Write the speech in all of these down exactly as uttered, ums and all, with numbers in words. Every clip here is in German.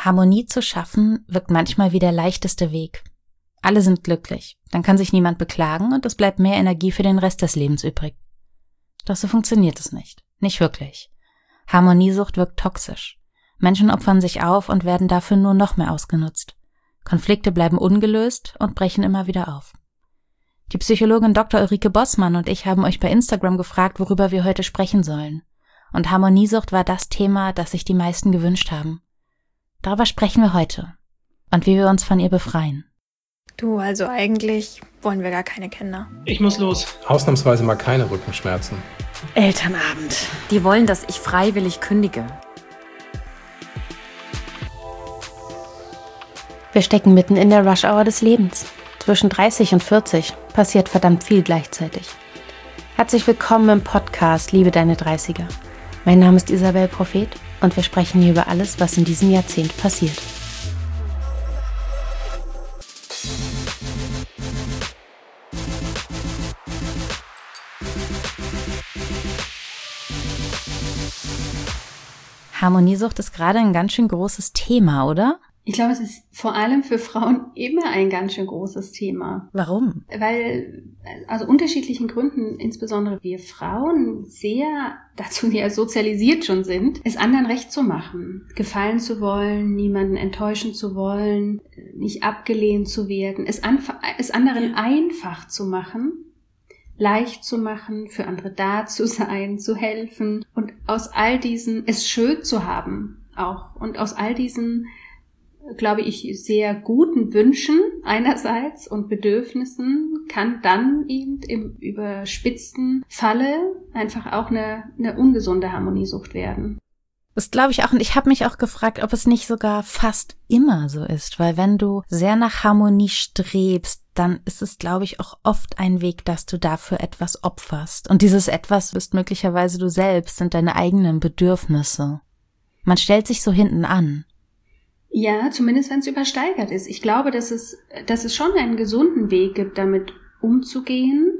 Harmonie zu schaffen wirkt manchmal wie der leichteste Weg. Alle sind glücklich, dann kann sich niemand beklagen und es bleibt mehr Energie für den Rest des Lebens übrig. Doch so funktioniert es nicht. Nicht wirklich. Harmoniesucht wirkt toxisch. Menschen opfern sich auf und werden dafür nur noch mehr ausgenutzt. Konflikte bleiben ungelöst und brechen immer wieder auf. Die Psychologin Doktor Ulrike Bossmann und ich haben euch bei Instagram gefragt, worüber wir heute sprechen sollen. Und Harmoniesucht war das Thema, das sich die meisten gewünscht haben. Darüber sprechen wir heute. Und wie wir uns von ihr befreien. Du, also eigentlich wollen wir gar keine Kinder. Ich muss los. Ausnahmsweise mal keine Rückenschmerzen. Elternabend. Die wollen, dass ich freiwillig kündige. Wir stecken mitten in der Rush-Hour des Lebens. Zwischen dreißig und vierzig passiert verdammt viel gleichzeitig. Herzlich willkommen im Podcast Liebe deine dreißiger. Mein Name ist Isabel Prophet und wir sprechen hier über alles, was in diesem Jahrzehnt passiert. Harmoniesucht ist gerade ein ganz schön großes Thema, oder? Ich glaube, es ist vor allem für Frauen immer ein ganz schön großes Thema. Warum? Weil, also unterschiedlichen Gründen, insbesondere wir Frauen sehr dazu ja sozialisiert schon sind, es anderen recht zu machen, gefallen zu wollen, niemanden enttäuschen zu wollen, nicht abgelehnt zu werden, es, anf- es anderen einfach zu machen, leicht zu machen, für andere da zu sein, zu helfen und aus all diesen, es schön zu haben auch und aus all diesen, glaube ich, sehr guten Wünschen einerseits und Bedürfnissen kann dann eben im überspitzten Falle einfach auch eine, eine ungesunde Harmoniesucht werden. Das glaube ich auch und ich habe mich auch gefragt, ob es nicht sogar fast immer so ist, weil wenn du sehr nach Harmonie strebst, dann ist es, glaube ich, auch oft ein Weg, dass du dafür etwas opferst. Und dieses Etwas bist möglicherweise du selbst, sind deine eigenen Bedürfnisse. Man stellt sich so hinten an. Ja, zumindest wenn es übersteigert ist. Ich glaube, dass es, dass es schon einen gesunden Weg gibt, damit umzugehen,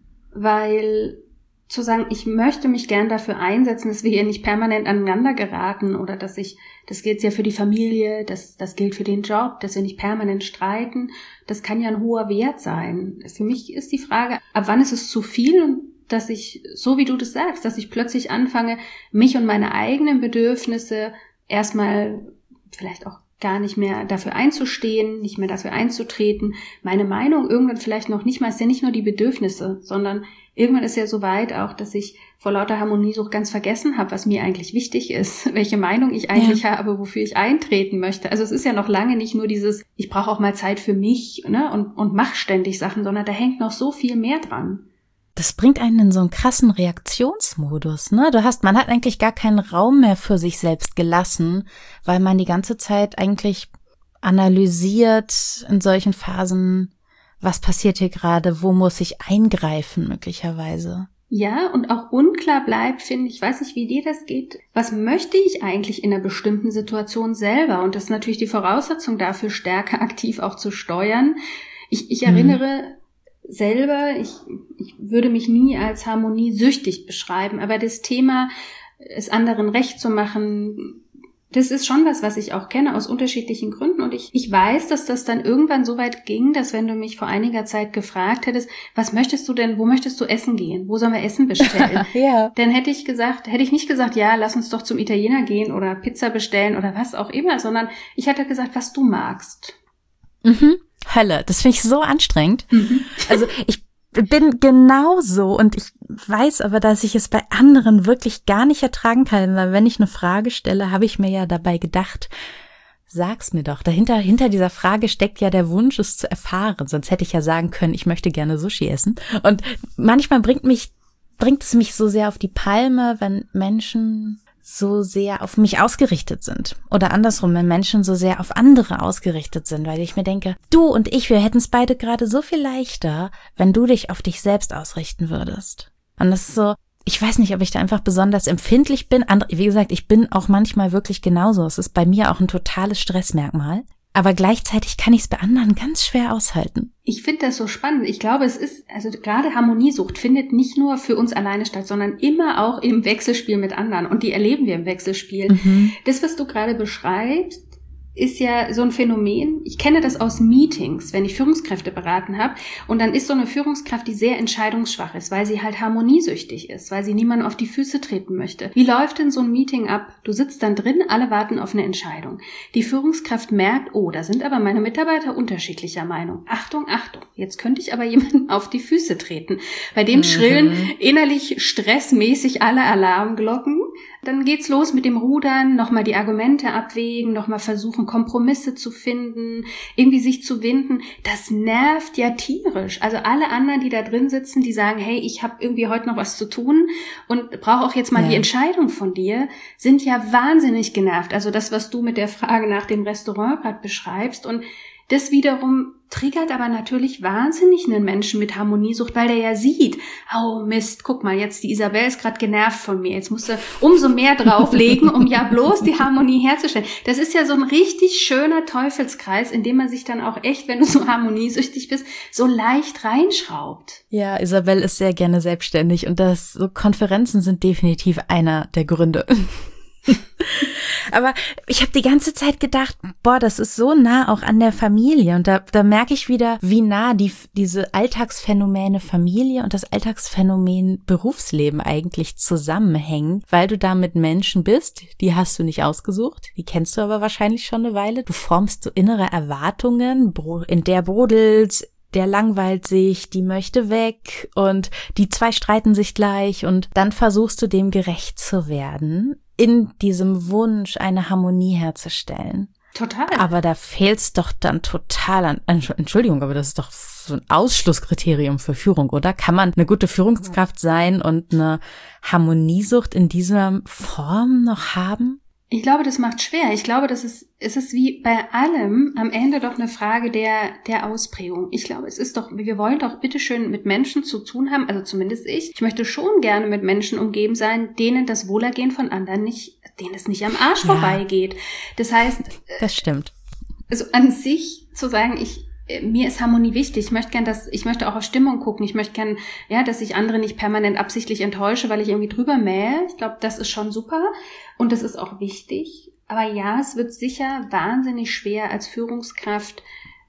weil zu sagen, ich möchte mich gern dafür einsetzen, dass wir hier nicht permanent aneinander geraten oder dass ich, das gilt ja für die Familie, das, das gilt für den Job, dass wir nicht permanent streiten, das kann ja ein hoher Wert sein. Für mich ist die Frage, ab wann ist es zu viel und dass ich, so wie du das sagst, dass ich plötzlich anfange, mich und meine eigenen Bedürfnisse erstmal vielleicht auch gar nicht mehr dafür einzustehen, nicht mehr dafür einzutreten, meine Meinung irgendwann vielleicht noch nicht mal, ist ja nicht nur die Bedürfnisse, sondern irgendwann ist ja so weit auch, dass ich vor lauter Harmoniesucht ganz vergessen habe, was mir eigentlich wichtig ist, welche Meinung ich eigentlich ja. habe, wofür ich eintreten möchte. Also es ist ja noch lange nicht nur dieses, ich brauche auch mal Zeit für mich, ne, und, und mach ständig Sachen, sondern da hängt noch so viel mehr dran. Das bringt einen in so einen krassen Reaktionsmodus, ne? Du hast, man hat eigentlich gar keinen Raum mehr für sich selbst gelassen, weil man die ganze Zeit eigentlich analysiert in solchen Phasen, was passiert hier gerade, wo muss ich eingreifen möglicherweise. Ja, und auch unklar bleibt, finde ich, weiß nicht, wie dir das geht, was möchte ich eigentlich in einer bestimmten Situation selber? Und das ist natürlich die Voraussetzung dafür, stärker aktiv auch zu steuern. Ich, ich erinnere mhm. selber, ich, ich würde mich nie als harmoniesüchtig beschreiben, aber das Thema, es anderen recht zu machen, das ist schon was, was ich auch kenne aus unterschiedlichen Gründen und ich, ich weiß, dass das dann irgendwann so weit ging, dass wenn du mich vor einiger Zeit gefragt hättest, was möchtest du denn, wo möchtest du essen gehen? Wo sollen wir Essen bestellen? ja. Dann hätte ich gesagt, hätte ich nicht gesagt, ja, lass uns doch zum Italiener gehen oder Pizza bestellen oder was auch immer, sondern ich hätte gesagt, was du magst. Mhm. Hölle, das finde ich so anstrengend. Mhm. Also ich bin genauso und ich weiß aber, dass ich es bei anderen wirklich gar nicht ertragen kann, weil wenn ich eine Frage stelle, habe ich mir ja dabei gedacht, sag's mir doch. Dahinter, hinter dieser Frage steckt ja der Wunsch, es zu erfahren. Sonst hätte ich ja sagen können, ich möchte gerne Sushi essen. Und manchmal bringt mich, bringt es mich so sehr auf die Palme, wenn Menschen so sehr auf mich ausgerichtet sind. Oder andersrum, wenn Menschen so sehr auf andere ausgerichtet sind, weil ich mir denke, du und ich, wir hätten es beide gerade so viel leichter, wenn du dich auf dich selbst ausrichten würdest. Und das ist so, ich weiß nicht, ob ich da einfach besonders empfindlich bin. Wie gesagt, ich bin auch manchmal wirklich genauso. Es ist bei mir auch ein totales Stressmerkmal. Aber gleichzeitig kann ich es bei anderen ganz schwer aushalten. Ich finde das so spannend. Ich glaube, es ist, also gerade Harmoniesucht findet nicht nur für uns alleine statt, sondern immer auch im Wechselspiel mit anderen. Und die erleben wir im Wechselspiel. Mhm. Das, was du gerade beschreibst, ist ja so ein Phänomen, ich kenne das aus Meetings, wenn ich Führungskräfte beraten habe und dann ist so eine Führungskraft, die sehr entscheidungsschwach ist, weil sie halt harmoniesüchtig ist, weil sie niemandem auf die Füße treten möchte. Wie läuft denn so ein Meeting ab? Du sitzt dann drin, alle warten auf eine Entscheidung. Die Führungskraft merkt, oh, da sind aber meine Mitarbeiter unterschiedlicher Meinung. Achtung, Achtung, jetzt könnte ich aber jemandem auf die Füße treten. Bei dem mhm. schrillen innerlich stressmäßig alle Alarmglocken. Dann geht's los mit dem Rudern, nochmal die Argumente abwägen, nochmal versuchen, Kompromisse zu finden, irgendwie sich zu winden. Das nervt ja tierisch. Also alle anderen, die da drin sitzen, die sagen, hey, ich habe irgendwie heute noch was zu tun und brauche auch jetzt mal ja. die Entscheidung von dir, sind ja wahnsinnig genervt. Also das, was du mit der Frage nach dem Restaurant gerade beschreibst. Und das wiederum triggert aber natürlich wahnsinnig einen Menschen mit Harmoniesucht, weil der ja sieht, oh Mist, guck mal, jetzt die Isabel ist gerade genervt von mir, jetzt musst du umso mehr drauflegen, um ja bloß die Harmonie herzustellen. Das ist ja so ein richtig schöner Teufelskreis, in dem man sich dann auch echt, wenn du so harmoniesüchtig bist, so leicht reinschraubt. Ja, Isabel ist sehr gerne selbstständig und das so Konferenzen sind definitiv einer der Gründe. Aber ich habe die ganze Zeit gedacht, boah, das ist so nah auch an der Familie und da, da merke ich wieder, wie nah die diese Alltagsphänomene Familie und das Alltagsphänomen Berufsleben eigentlich zusammenhängen, weil du da mit Menschen bist, die hast du nicht ausgesucht, die kennst du aber wahrscheinlich schon eine Weile. Du formst so innere Erwartungen, in der brodelst, der langweilt sich, die möchte weg und die zwei streiten sich gleich und dann versuchst du dem gerecht zu werden, in diesem Wunsch eine Harmonie herzustellen. Total. Aber da fehlt's doch dann total an, Entschuldigung, aber das ist doch so ein Ausschlusskriterium für Führung, oder? Kann man eine gute Führungskraft sein und eine Harmoniesucht in dieser Form noch haben? Ich glaube, das macht schwer. Ich glaube, das ist, es ist wie bei allem am Ende doch eine Frage der, der Ausprägung. Ich glaube, es ist doch, wir wollen doch bitteschön mit Menschen zu tun haben, also zumindest ich. Ich möchte schon gerne mit Menschen umgeben sein, denen das Wohlergehen von anderen nicht, denen es nicht am Arsch ja. vorbeigeht. Das heißt, das stimmt. Also an sich zu sagen, ich, mir ist Harmonie wichtig. Ich möchte gern, dass, ich möchte auch auf Stimmung gucken. Ich möchte gern, ja, dass ich andere nicht permanent absichtlich enttäusche, weil ich irgendwie drüber mähe. Ich glaube, das ist schon super. Und das ist auch wichtig. Aber ja, es wird sicher wahnsinnig schwer als Führungskraft,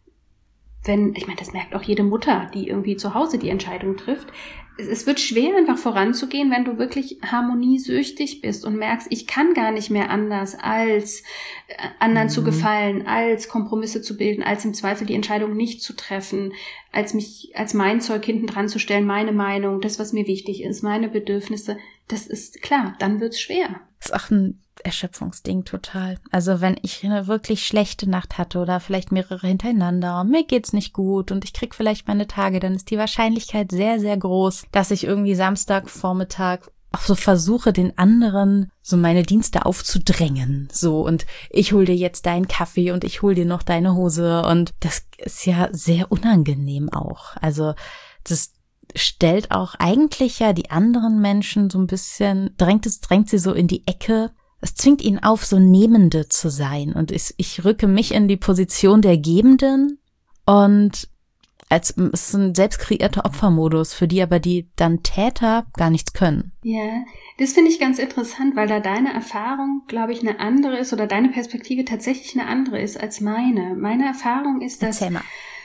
wenn, ich meine, das merkt auch jede Mutter, die irgendwie zu Hause die Entscheidung trifft. Es wird schwer, einfach voranzugehen, wenn du wirklich harmoniesüchtig bist und merkst, ich kann gar nicht mehr anders, als anderen mhm. zu gefallen, als Kompromisse zu bilden, als im Zweifel die Entscheidung nicht zu treffen, als mich, als mein Zeug hinten dran zu stellen, meine Meinung, das, was mir wichtig ist, meine Bedürfnisse. Das ist klar, dann wird's schwer. Das ist auch ein Erschöpfungsding total. Also wenn ich eine wirklich schlechte Nacht hatte oder vielleicht mehrere hintereinander und mir geht's nicht gut und ich krieg vielleicht meine Tage, dann ist die Wahrscheinlichkeit sehr, sehr groß, dass ich irgendwie Samstagvormittag auch so versuche, den anderen so meine Dienste aufzudrängen. So, und ich hol dir jetzt deinen Kaffee und ich hol dir noch deine Hose und das ist ja sehr unangenehm auch. Also das stellt auch eigentlich ja die anderen Menschen so ein bisschen, drängt es, drängt sie so in die Ecke. Es zwingt ihn auf, so Nehmende zu sein. Und ich, ich rücke mich in die Position der Gebenden und als es ist ein selbst kreierter Opfermodus, für die aber die dann Täter gar nichts können. Ja, das finde ich ganz interessant, weil da deine Erfahrung, glaube ich, eine andere ist oder deine Perspektive tatsächlich eine andere ist als meine. Meine Erfahrung ist, dass Erzähl mal.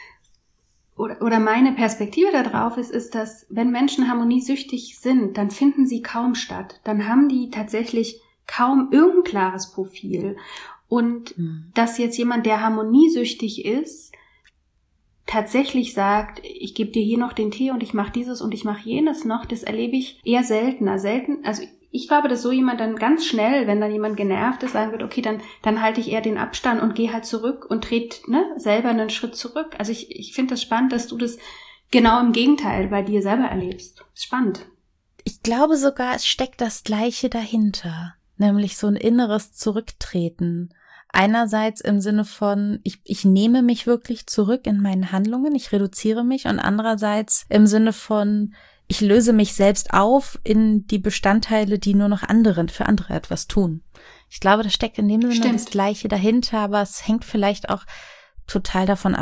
Oder, oder meine Perspektive darauf ist, ist, dass wenn Menschen harmoniesüchtig sind, dann finden sie kaum statt. Dann haben die tatsächlich kaum irgendein klares Profil. Und mhm. dass jetzt jemand, der harmoniesüchtig ist, tatsächlich sagt, ich gebe dir hier noch den Tee und ich mache dieses und ich mache jenes noch, das erlebe ich eher seltener. Selten, also ich glaube, dass so jemand dann ganz schnell, wenn dann jemand genervt ist, sagen wird, okay, dann dann halte ich eher den Abstand und gehe halt zurück und trete ne, selber einen Schritt zurück. Also ich, ich finde das spannend, dass du das genau im Gegenteil bei dir selber erlebst. Spannend. Ich glaube sogar, es steckt das Gleiche dahinter, nämlich so ein inneres Zurücktreten. Einerseits im Sinne von, ich, ich nehme mich wirklich zurück in meinen Handlungen, ich reduziere mich, und andererseits im Sinne von, ich löse mich selbst auf in die Bestandteile, die nur noch anderen für andere etwas tun. Ich glaube, da steckt in dem Sinne Stimmt. das Gleiche dahinter, aber es hängt vielleicht auch total davon ab,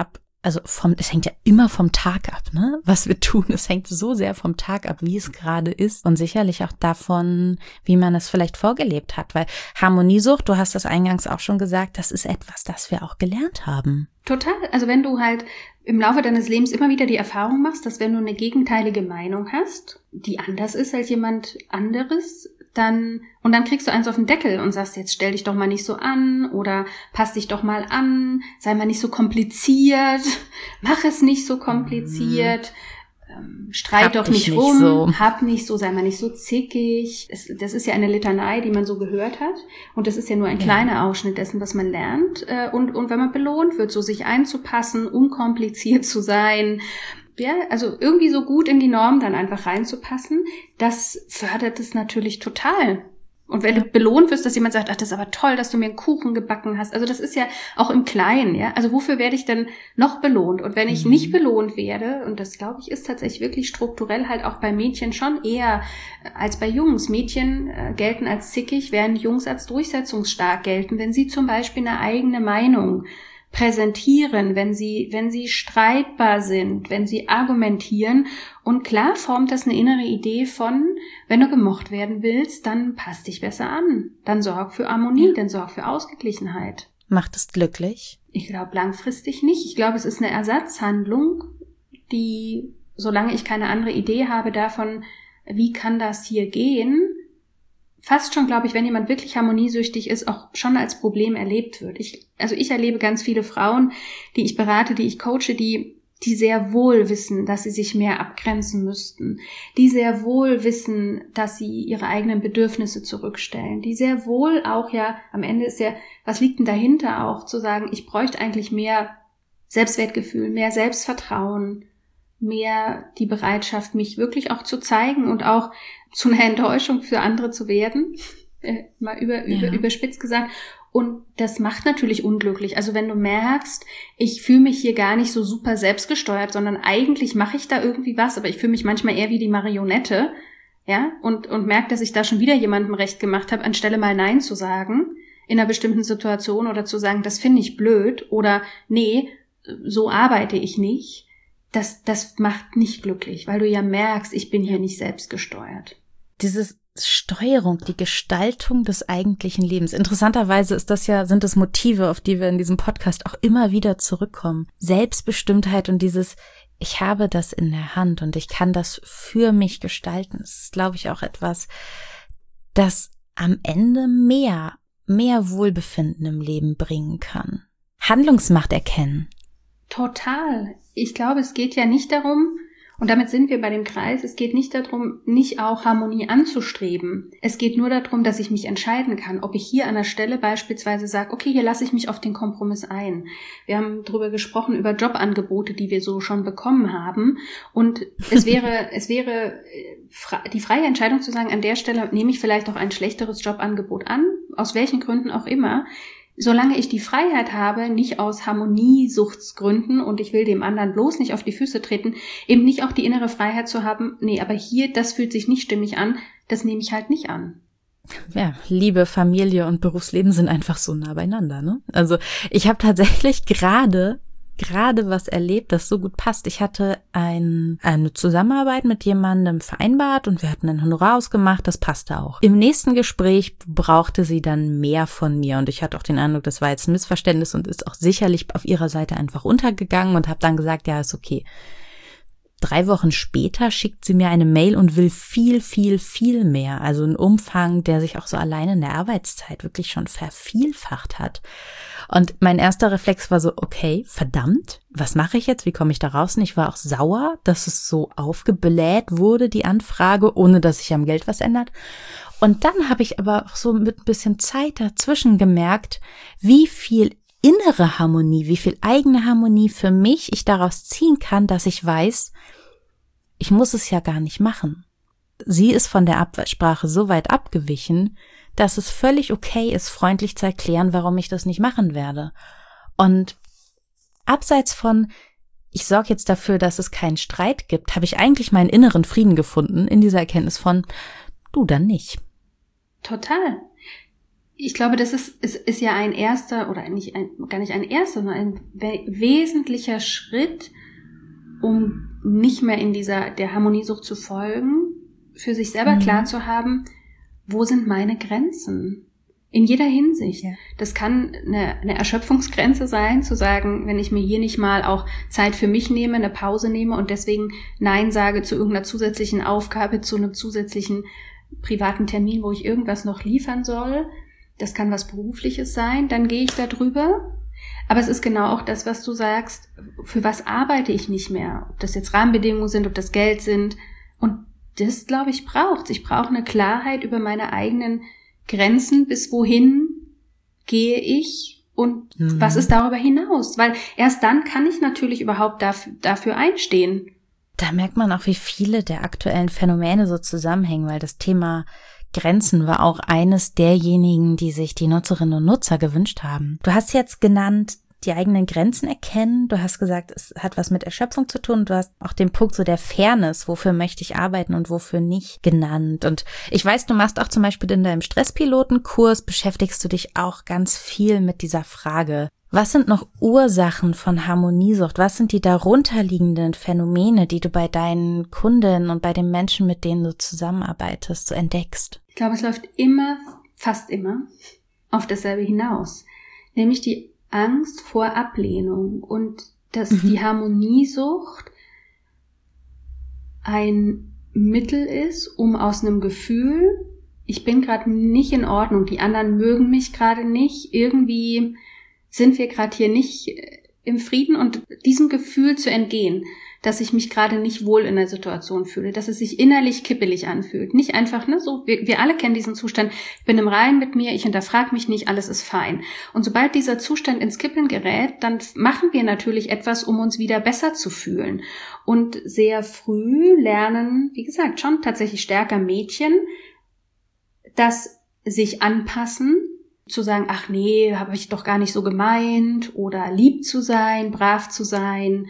also vom, es hängt ja immer vom Tag ab, ne? Was wir tun, es hängt so sehr vom Tag ab, wie es gerade ist und sicherlich auch davon, wie man es vielleicht vorgelebt hat, weil Harmoniesucht, du hast das eingangs auch schon gesagt, das ist etwas, das wir auch gelernt haben. Total. Also wenn du halt im Laufe deines Lebens immer wieder die Erfahrung machst, dass wenn du eine gegenteilige Meinung hast, die anders ist als jemand anderes, dann, und dann kriegst du eins auf den Deckel und sagst, jetzt stell dich doch mal nicht so an oder pass dich doch mal an, sei mal nicht so kompliziert, mach es nicht so kompliziert, ähm, streit Hab doch dich nicht nicht rum, so. hab nicht so, sei mal nicht so zickig. Es, das ist ja eine Litanei, die man so gehört hat und das ist ja nur ein Ja. kleiner Ausschnitt dessen, was man lernt. Äh, und, und wenn man belohnt wird, so sich einzupassen, unkompliziert zu sein, ja, also irgendwie so gut in die Norm dann einfach reinzupassen, das fördert es natürlich total. Und wenn Ja. du belohnt wirst, dass jemand sagt, ach, das ist aber toll, dass du mir einen Kuchen gebacken hast. Also das ist ja auch im Kleinen, ja. Also wofür werde ich denn noch belohnt? Und wenn ich Mhm. nicht belohnt werde, und das glaube ich ist tatsächlich wirklich strukturell halt auch bei Mädchen schon eher als bei Jungs. Mädchen äh, gelten als zickig, während Jungs als durchsetzungsstark gelten, wenn sie zum Beispiel eine eigene Meinung präsentieren, wenn sie, wenn sie streitbar sind, wenn sie argumentieren. Und klar formt das eine innere Idee von, wenn du gemocht werden willst, dann passt dich besser an. Dann sorg für Harmonie, Ja. dann sorg für Ausgeglichenheit. Macht es glücklich? Ich glaube langfristig nicht. Ich glaube, es ist eine Ersatzhandlung, die, solange ich keine andere Idee habe davon, wie kann das hier gehen, fast schon, glaube ich, wenn jemand wirklich harmoniesüchtig ist, auch schon als Problem erlebt wird. Ich, also ich erlebe ganz viele Frauen, die ich berate, die ich coache, die, die sehr wohl wissen, dass sie sich mehr abgrenzen müssten, die sehr wohl wissen, dass sie ihre eigenen Bedürfnisse zurückstellen, die sehr wohl auch ja, am Ende ist ja, was liegt denn dahinter auch, zu sagen, ich bräuchte eigentlich mehr Selbstwertgefühl, mehr Selbstvertrauen, mehr die Bereitschaft, mich wirklich auch zu zeigen und auch zu einer Enttäuschung für andere zu werden, äh, mal über, Ja. über, überspitzt gesagt. Und das macht natürlich unglücklich. Also wenn du merkst, ich fühle mich hier gar nicht so super selbstgesteuert, sondern eigentlich mache ich da irgendwie was, aber ich fühle mich manchmal eher wie die Marionette, ja, und, und merke, dass ich da schon wieder jemandem recht gemacht habe, anstelle mal Nein zu sagen in einer bestimmten Situation oder zu sagen, das finde ich blöd oder nee, so arbeite ich nicht. Das, das macht nicht glücklich, weil du ja merkst, ich bin hier nicht selbstgesteuert. Diese Steuerung, die Gestaltung des eigentlichen Lebens. Interessanterweise ist das ja, sind es Motive, auf die wir in diesem Podcast auch immer wieder zurückkommen. Selbstbestimmtheit und dieses, ich habe das in der Hand und ich kann das für mich gestalten. Das ist, glaube ich, auch etwas, das am Ende mehr, mehr Wohlbefinden im Leben bringen kann. Handlungsmacht erkennen. Total. Ich glaube, es geht ja nicht darum, und damit sind wir bei dem Kreis, es geht nicht darum, nicht auch Harmonie anzustreben. Es geht nur darum, dass ich mich entscheiden kann, ob ich hier an der Stelle beispielsweise sage, okay, hier lasse ich mich auf den Kompromiss ein. Wir haben darüber gesprochen, über Jobangebote, die wir so schon bekommen haben. Und es wäre, es wäre die freie Entscheidung zu sagen, an der Stelle nehme ich vielleicht auch ein schlechteres Jobangebot an, aus welchen Gründen auch immer. Solange ich die Freiheit habe, nicht aus Harmoniesuchtsgründen und ich will dem anderen bloß nicht auf die Füße treten, eben nicht auch die innere Freiheit zu haben, nee, aber hier, das fühlt sich nicht stimmig an, das nehme ich halt nicht an. Ja, Liebe, Familie und Berufsleben sind einfach so nah beieinander, ne? Also ich habe tatsächlich gerade gerade was erlebt, das so gut passt. Ich hatte ein, eine Zusammenarbeit mit jemandem vereinbart und wir hatten ein Honorar ausgemacht, das passte auch. Im nächsten Gespräch brauchte sie dann mehr von mir und ich hatte auch den Eindruck, das war jetzt ein Missverständnis und ist auch sicherlich auf ihrer Seite einfach untergegangen und habe dann gesagt, ja, ist okay. Drei Wochen später schickt sie mir eine Mail und will viel, viel, viel mehr. Also einen Umfang, der sich auch so alleine in der Arbeitszeit wirklich schon vervielfacht hat. Und mein erster Reflex war so, okay, verdammt, was mache ich jetzt? Wie komme ich da raus? Und ich war auch sauer, dass es so aufgebläht wurde, die Anfrage, ohne dass sich am Geld was ändert. Und dann habe ich aber auch so mit ein bisschen Zeit dazwischen gemerkt, wie viel innere Harmonie, wie viel eigene Harmonie für mich ich daraus ziehen kann, dass ich weiß, ich muss es ja gar nicht machen. Sie ist von der Absprache so weit abgewichen, dass es völlig okay ist, freundlich zu erklären, warum ich das nicht machen werde. Und abseits von, ich sorge jetzt dafür, dass es keinen Streit gibt, habe ich eigentlich meinen inneren Frieden gefunden in dieser Erkenntnis von, du dann nicht. Total. Ich glaube, das ist, ist, ist ja ein erster, oder nicht ein, gar nicht ein erster, sondern ein we- wesentlicher Schritt, um nicht mehr in dieser, der Harmoniesucht zu folgen, für sich selber mhm. klar zu haben, wo sind meine Grenzen? In jeder Hinsicht. Ja. Das kann eine, eine Erschöpfungsgrenze sein, zu sagen, wenn ich mir hier nicht mal auch Zeit für mich nehme, eine Pause nehme und deswegen Nein sage zu irgendeiner zusätzlichen Aufgabe, zu einem zusätzlichen privaten Termin, wo ich irgendwas noch liefern soll. Das kann was Berufliches sein, dann gehe ich da drüber. Aber es ist genau auch das, was du sagst, für was arbeite ich nicht mehr? Ob das jetzt Rahmenbedingungen sind, ob das Geld sind. Und das, glaube ich, braucht. Ich brauche eine Klarheit über meine eigenen Grenzen, bis wohin gehe ich und mhm. was ist darüber hinaus? Weil erst dann kann ich natürlich überhaupt dafür, dafür einstehen. Da merkt man auch, wie viele der aktuellen Phänomene so zusammenhängen, weil das Thema Grenzen war auch eines derjenigen, die sich die Nutzerinnen und Nutzer gewünscht haben. Du hast jetzt genannt, die eigenen Grenzen erkennen. Du hast gesagt, es hat was mit Erschöpfung zu tun. Du hast auch den Punkt so der Fairness, wofür möchte ich arbeiten und wofür nicht, genannt. Und ich weiß, du machst auch zum Beispiel in deinem Stresspilotenkurs, beschäftigst du dich auch ganz viel mit dieser Frage. Was sind noch Ursachen von Harmoniesucht? Was sind die darunterliegenden Phänomene, die du bei deinen Kundinnen und bei den Menschen, mit denen du zusammenarbeitest, so entdeckst? Ich glaube, es läuft immer, fast immer, auf dasselbe hinaus. Nämlich die Angst vor Ablehnung und dass mhm. die Harmoniesucht ein Mittel ist, um aus einem Gefühl, ich bin gerade nicht in Ordnung, die anderen mögen mich gerade nicht, irgendwie sind wir gerade hier nicht im Frieden und diesem Gefühl zu entgehen, dass ich mich gerade nicht wohl in der Situation fühle, dass es sich innerlich kippelig anfühlt. Nicht einfach, ne, so, wir, wir alle kennen diesen Zustand, ich bin im Reinen mit mir, ich hinterfrage mich nicht, alles ist fein. Und sobald dieser Zustand ins Kippeln gerät, dann machen wir natürlich etwas, um uns wieder besser zu fühlen. Und sehr früh lernen, wie gesagt, schon tatsächlich stärker Mädchen, das sich anpassen, zu sagen, ach nee, habe ich doch gar nicht so gemeint, oder lieb zu sein, brav zu sein,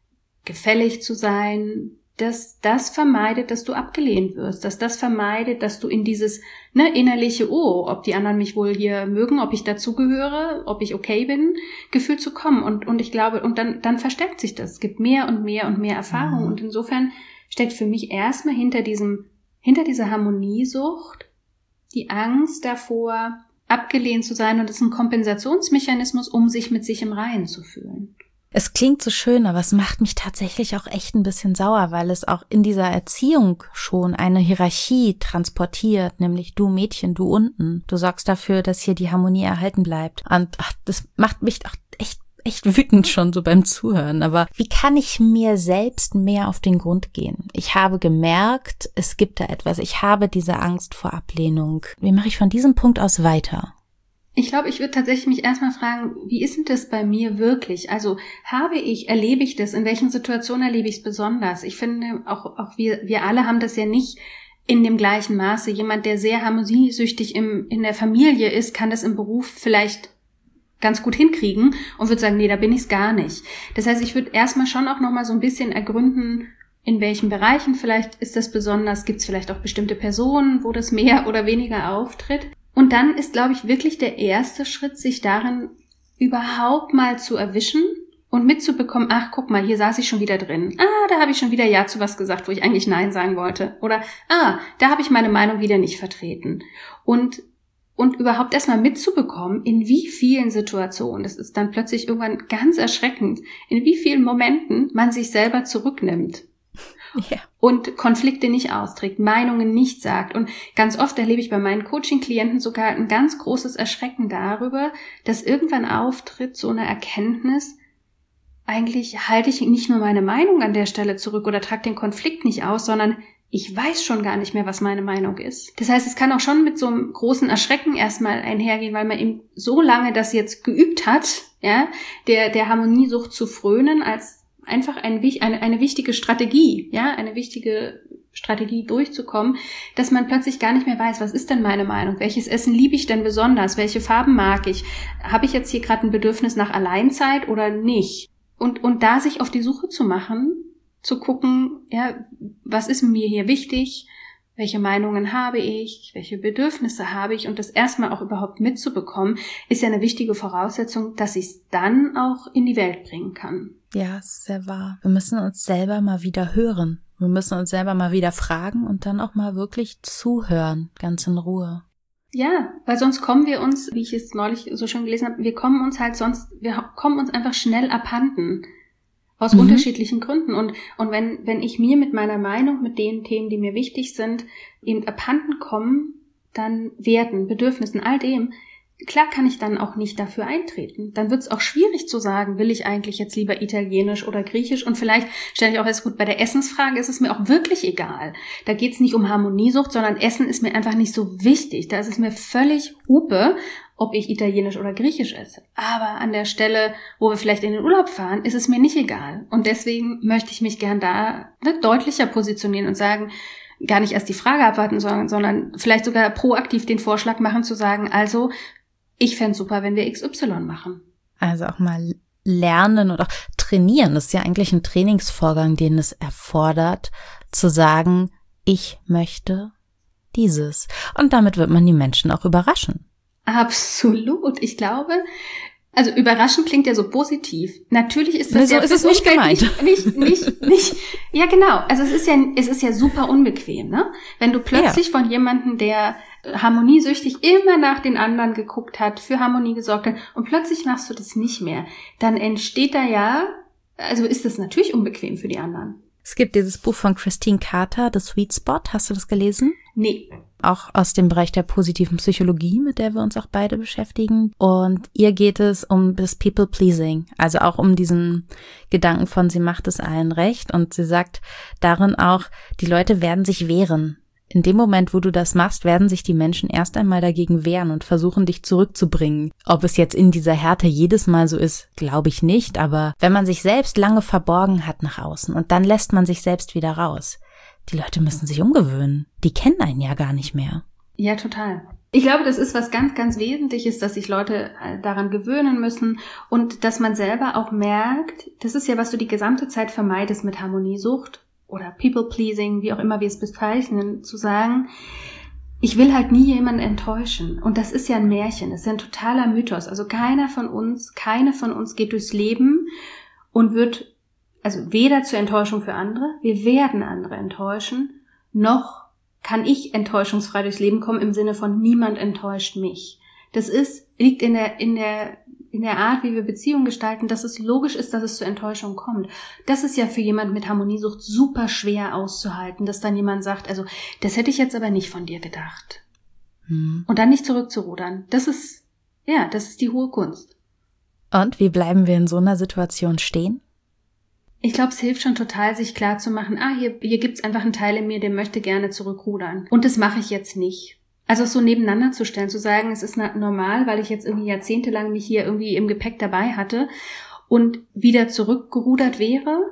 gefällig zu sein, dass das vermeidet, dass du abgelehnt wirst, dass das vermeidet, dass du in dieses ne, innerliche, oh, ob die anderen mich wohl hier mögen, ob ich dazugehöre, ob ich okay bin, Gefühl zu kommen. Und, und ich glaube, und dann, dann verstärkt sich das. Es gibt mehr und mehr und mehr Erfahrung. Mhm. Und insofern steckt für mich erstmal hinter diesem, hinter dieser Harmoniesucht die Angst davor, abgelehnt zu sein. Und das ist ein Kompensationsmechanismus, um sich mit sich im Reinen zu fühlen. Es klingt so schön, aber es macht mich tatsächlich auch echt ein bisschen sauer, weil es auch in dieser Erziehung schon eine Hierarchie transportiert, nämlich du Mädchen, du unten. Du sorgst dafür, dass hier die Harmonie erhalten bleibt. Und ach, das macht mich auch echt, echt wütend schon so beim Zuhören. Aber wie kann ich mir selbst mehr auf den Grund gehen? Ich habe gemerkt, es gibt da etwas. Ich habe diese Angst vor Ablehnung. Wie mache ich von diesem Punkt aus weiter? Ich glaube, ich würde tatsächlich mich erstmal fragen, wie ist denn das bei mir wirklich? Also habe ich, erlebe ich das? In welchen Situationen erlebe ich es besonders? Ich finde, auch, auch wir, wir alle haben das ja nicht in dem gleichen Maße. Jemand, der sehr harmoniesüchtig im, in der Familie ist, kann das im Beruf vielleicht ganz gut hinkriegen und würde sagen, nee, da bin ich es gar nicht. Das heißt, ich würde erstmal schon auch nochmal so ein bisschen ergründen, in welchen Bereichen vielleicht ist das besonders, gibt es vielleicht auch bestimmte Personen, wo das mehr oder weniger auftritt. Und dann ist, glaube ich, wirklich der erste Schritt, sich darin überhaupt mal zu erwischen und mitzubekommen, ach, guck mal, hier saß ich schon wieder drin. Ah, da habe ich schon wieder Ja zu was gesagt, wo ich eigentlich Nein sagen wollte. Oder, ah, da habe ich meine Meinung wieder nicht vertreten. Und und überhaupt erstmal mitzubekommen, in wie vielen Situationen, das ist dann plötzlich irgendwann ganz erschreckend, in wie vielen Momenten man sich selber zurücknimmt. Ja. Und Konflikte nicht austrägt, Meinungen nicht sagt. Und ganz oft erlebe ich bei meinen Coaching-Klienten sogar ein ganz großes Erschrecken darüber, dass irgendwann auftritt so eine Erkenntnis, eigentlich halte ich nicht nur meine Meinung an der Stelle zurück oder trage den Konflikt nicht aus, sondern ich weiß schon gar nicht mehr, was meine Meinung ist. Das heißt, es kann auch schon mit so einem großen Erschrecken erstmal einhergehen, weil man eben so lange das jetzt geübt hat, ja, der, der Harmoniesucht zu frönen als einfach ein, eine, eine wichtige Strategie, ja, eine wichtige Strategie durchzukommen, dass man plötzlich gar nicht mehr weiß, was ist denn meine Meinung? Welches Essen liebe ich denn besonders? Welche Farben mag ich? Habe ich jetzt hier gerade ein Bedürfnis nach Alleinzeit oder nicht? Und, und da sich auf die Suche zu machen, zu gucken, ja, was ist mir hier wichtig? Welche Meinungen habe ich? Welche Bedürfnisse habe ich? Und das erstmal auch überhaupt mitzubekommen, ist ja eine wichtige Voraussetzung, dass ich es dann auch in die Welt bringen kann. Ja, ist sehr wahr. Wir müssen uns selber mal wieder hören. Wir müssen uns selber mal wieder fragen und dann auch mal wirklich zuhören, ganz in Ruhe. Ja, weil sonst kommen wir uns, wie ich es neulich so schön gelesen habe, wir kommen uns halt sonst, wir kommen uns einfach schnell abhanden. Aus mhm. unterschiedlichen Gründen. Und, und wenn, wenn ich mir mit meiner Meinung, mit den Themen, die mir wichtig sind, eben abhanden kommen, dann Werten, Bedürfnissen, all dem, klar kann ich dann auch nicht dafür eintreten. Dann wird es auch schwierig zu sagen, will ich eigentlich jetzt lieber Italienisch oder Griechisch? Und vielleicht stelle ich auch erst gut, bei der Essensfrage ist es mir auch wirklich egal. Da geht es nicht um Harmoniesucht, sondern Essen ist mir einfach nicht so wichtig. Da ist es mir völlig Hupe, ob ich Italienisch oder Griechisch esse. Aber an der Stelle, wo wir vielleicht in den Urlaub fahren, ist es mir nicht egal. Und deswegen möchte ich mich gern da ne, deutlicher positionieren und sagen, gar nicht erst die Frage abwarten, sondern, sondern vielleicht sogar proaktiv den Vorschlag machen, zu sagen, also ich fände es super, wenn wir X Y machen. Also auch mal lernen und auch trainieren. Das ist ja eigentlich ein Trainingsvorgang, den es erfordert, zu sagen, ich möchte dieses. Und damit wird man die Menschen auch überraschen. Absolut. Ich glaube, also überraschend klingt ja so positiv. Natürlich ist das so ja ist es nicht gemeint. Nicht, nicht, nicht, nicht. Ja, genau. Also es ist ja, es ist ja super unbequem, ne? Wenn du plötzlich ja. von jemandem, der harmoniesüchtig immer nach den anderen geguckt hat, für Harmonie gesorgt hat, und plötzlich machst du das nicht mehr, dann entsteht da ja, also ist das natürlich unbequem für die anderen. Es gibt dieses Buch von Christine Carter, The Sweet Spot. Hast du das gelesen? Nee. Auch aus dem Bereich der positiven Psychologie, mit der wir uns auch beide beschäftigen. Und ihr geht es um das People-Pleasing, also auch um diesen Gedanken von, sie macht es allen recht. Und sie sagt darin auch, die Leute werden sich wehren. In dem Moment, wo du das machst, werden sich die Menschen erst einmal dagegen wehren und versuchen, dich zurückzubringen. Ob es jetzt in dieser Härte jedes Mal so ist, glaube ich nicht. Aber wenn man sich selbst lange verborgen hat nach außen und dann lässt man sich selbst wieder raus, die Leute müssen sich umgewöhnen. Die kennen einen ja gar nicht mehr. Ja, total. Ich glaube, das ist was ganz, ganz Wesentliches, dass sich Leute daran gewöhnen müssen und dass man selber auch merkt, das ist ja, was du die gesamte Zeit vermeidest mit Harmoniesucht oder People-Pleasing, wie auch immer wir es bezeichnen, zu sagen, ich will halt nie jemanden enttäuschen. Und das ist ja ein Märchen, das ist ja ein totaler Mythos. Also keiner von uns, keine von uns geht durchs Leben und wird, also weder zur Enttäuschung für andere, wir werden andere enttäuschen, noch kann ich enttäuschungsfrei durchs Leben kommen im Sinne von niemand enttäuscht mich. Das ist, liegt in der, in der, in der Art, wie wir Beziehungen gestalten, dass es logisch ist, dass es zur Enttäuschung kommt. Das ist ja für jemand mit Harmoniesucht super schwer auszuhalten, dass dann jemand sagt, also das hätte ich jetzt aber nicht von dir gedacht. Hm. Und dann nicht zurückzurudern. Das ist, ja, das ist die hohe Kunst. Und wie bleiben wir in so einer Situation stehen? Ich glaube, es hilft schon total, sich klar zu machen, ah, hier, hier gibt's einfach einen Teil in mir, der möchte gerne zurückrudern. Und das mache ich jetzt nicht. Also es so nebeneinander zu stellen, zu sagen, es ist normal, weil ich jetzt irgendwie jahrzehntelang mich hier irgendwie im Gepäck dabei hatte und wieder zurückgerudert wäre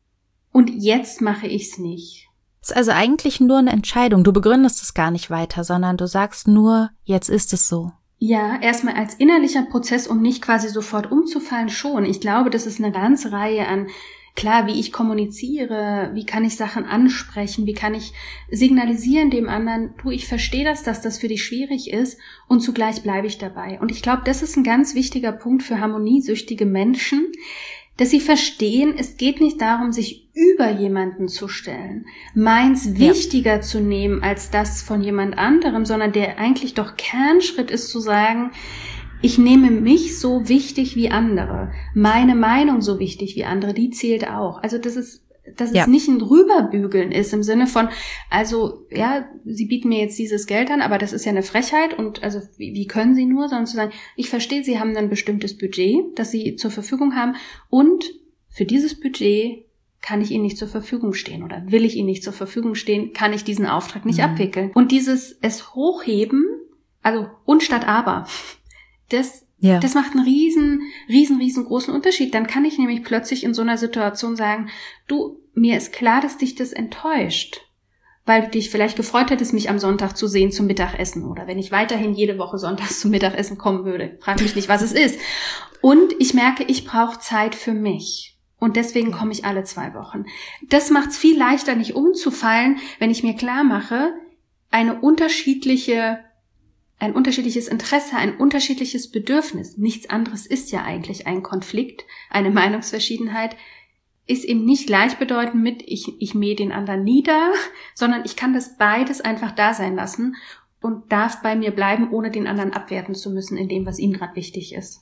und jetzt mache ich's nicht. Es ist also eigentlich nur eine Entscheidung. Du begründest es gar nicht weiter, sondern du sagst nur, jetzt ist es so. Ja, erstmal als innerlicher Prozess, um nicht quasi sofort umzufallen, schon. Ich glaube, das ist eine ganze Reihe an, klar, wie ich kommuniziere, wie kann ich Sachen ansprechen, wie kann ich signalisieren dem anderen, du, ich verstehe das, dass das für dich schwierig ist und zugleich bleibe ich dabei. Und ich glaube, das ist ein ganz wichtiger Punkt für harmoniesüchtige Menschen, dass sie verstehen, es geht nicht darum, sich über jemanden zu stellen, meins wichtiger ja. zu nehmen als das von jemand anderem, sondern der eigentlich doch Kernschritt ist zu sagen, ich nehme mich so wichtig wie andere, meine Meinung so wichtig wie andere, die zählt auch. Also das ist, dass ja. es nicht ein Rüberbügeln ist im Sinne von, also ja, sie bieten mir jetzt dieses Geld an, aber das ist ja eine Frechheit und also wie, wie können sie nur, sondern zu sagen, ich verstehe, sie haben ein bestimmtes Budget, das sie zur Verfügung haben und für dieses Budget kann ich ihnen nicht zur Verfügung stehen oder will ich ihnen nicht zur Verfügung stehen, kann ich diesen Auftrag nicht mhm. abwickeln. Und dieses es hochheben, also und statt aber, Das, ja. das macht einen riesen, riesen, riesengroßen Unterschied. Dann kann ich nämlich plötzlich in so einer Situation sagen, du, mir ist klar, dass dich das enttäuscht, weil du dich vielleicht gefreut hättest, mich am Sonntag zu sehen zum Mittagessen oder wenn ich weiterhin jede Woche sonntags zum Mittagessen kommen würde. Frag mich nicht, was es ist. Und ich merke, ich brauche Zeit für mich. Und deswegen komme ich alle zwei Wochen. Das macht es viel leichter, nicht umzufallen, wenn ich mir klar mache, eine unterschiedliche, ein unterschiedliches Interesse, ein unterschiedliches Bedürfnis, nichts anderes ist ja eigentlich ein Konflikt, eine Meinungsverschiedenheit, ist eben nicht gleichbedeutend mit, ich, ich mähe den anderen nieder, sondern ich kann das beides einfach da sein lassen und darf bei mir bleiben, ohne den anderen abwerten zu müssen in dem, was ihm gerade wichtig ist.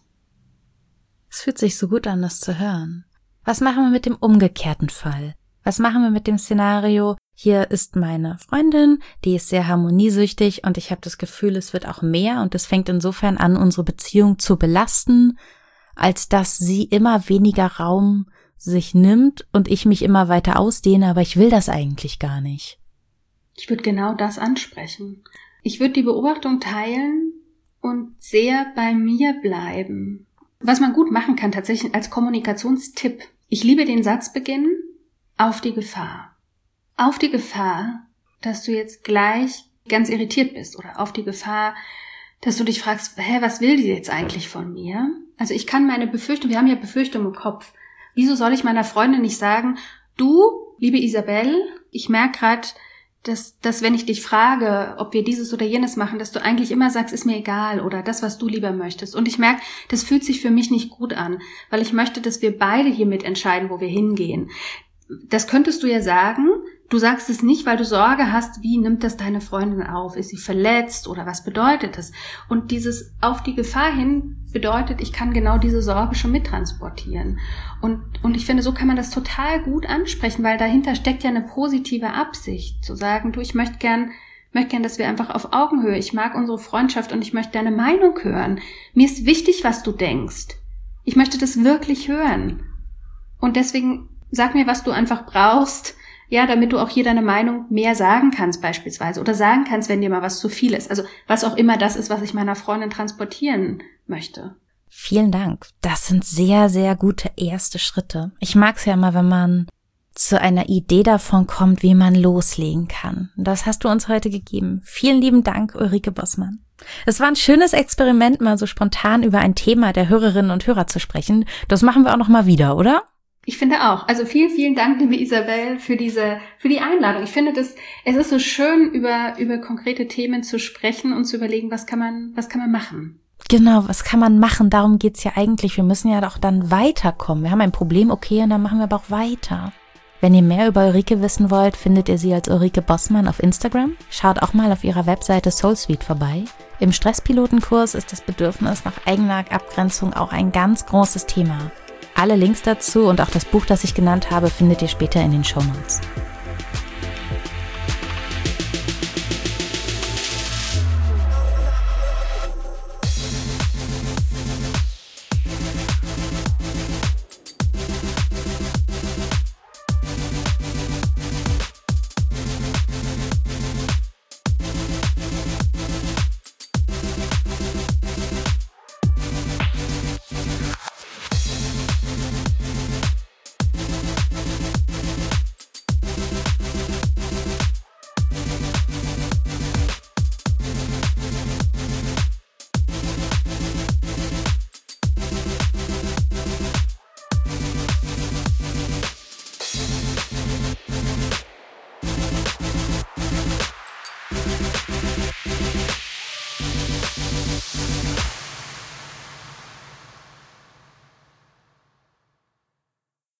Es fühlt sich so gut an, das zu hören. Was machen wir mit dem umgekehrten Fall? Was machen wir mit dem Szenario, hier ist meine Freundin, die ist sehr harmoniesüchtig und ich habe das Gefühl, es wird auch mehr und es fängt insofern an, unsere Beziehung zu belasten, als dass sie immer weniger Raum sich nimmt und ich mich immer weiter ausdehne, aber ich will das eigentlich gar nicht. Ich würde genau das ansprechen. Ich würde die Beobachtung teilen und sehr bei mir bleiben. Was man gut machen kann, tatsächlich als Kommunikationstipp. Ich liebe den Satzbeginn, auf die Gefahr. Auf die Gefahr, dass du jetzt gleich ganz irritiert bist oder auf die Gefahr, dass du dich fragst, hä, was will die jetzt eigentlich von mir? Also ich kann meine Befürchtung, wir haben ja Befürchtung im Kopf. Wieso soll ich meiner Freundin nicht sagen, du, liebe Isabel, ich merke gerade, dass, dass wenn ich dich frage, ob wir dieses oder jenes machen, dass du eigentlich immer sagst, ist mir egal oder das, was du lieber möchtest. Und ich merke, das fühlt sich für mich nicht gut an, weil ich möchte, dass wir beide hier mitentscheiden, wo wir hingehen. Das könntest du ja sagen, du sagst es nicht, weil du Sorge hast, wie nimmt das deine Freundin auf? Ist sie verletzt oder was bedeutet das? Und dieses auf die Gefahr hin bedeutet, ich kann genau diese Sorge schon mittransportieren. Und, und ich finde, so kann man das total gut ansprechen, weil dahinter steckt ja eine positive Absicht, zu sagen, du, ich möchte gern, möchte gern, dass wir einfach auf Augenhöhe, ich mag unsere Freundschaft und ich möchte deine Meinung hören. Mir ist wichtig, was du denkst. Ich möchte das wirklich hören. Und deswegen sag mir, was du einfach brauchst, ja, damit du auch hier deine Meinung mehr sagen kannst beispielsweise oder sagen kannst, wenn dir mal was zu viel ist. Also was auch immer das ist, was ich meiner Freundin transportieren möchte. Vielen Dank. Das sind sehr, sehr gute erste Schritte. Ich mag es ja immer, wenn man zu einer Idee davon kommt, wie man loslegen kann. Das hast du uns heute gegeben. Vielen lieben Dank, Ulrike Bossmann. Es war ein schönes Experiment, mal so spontan über ein Thema der Hörerinnen und Hörer zu sprechen. Das machen wir auch noch mal wieder, oder? Ich finde auch. Also vielen, vielen Dank, liebe Isabel, für diese, für die Einladung. Ich finde, das, es ist so schön, über, über konkrete Themen zu sprechen und zu überlegen, was kann man, was kann man machen. Genau, was kann man machen? Darum geht's ja eigentlich. Wir müssen ja doch dann weiterkommen. Wir haben ein Problem, okay, und dann machen wir aber auch weiter. Wenn ihr mehr über Ulrike wissen wollt, findet ihr sie als Ulrike Bossmann auf Instagram. Schaut auch mal auf ihrer Webseite SoulSuite vorbei. Im Stresspilotenkurs ist das Bedürfnis nach eigener Abgrenzung auch ein ganz großes Thema. Alle Links dazu und auch das Buch, das ich genannt habe, findet ihr später in den Shownotes.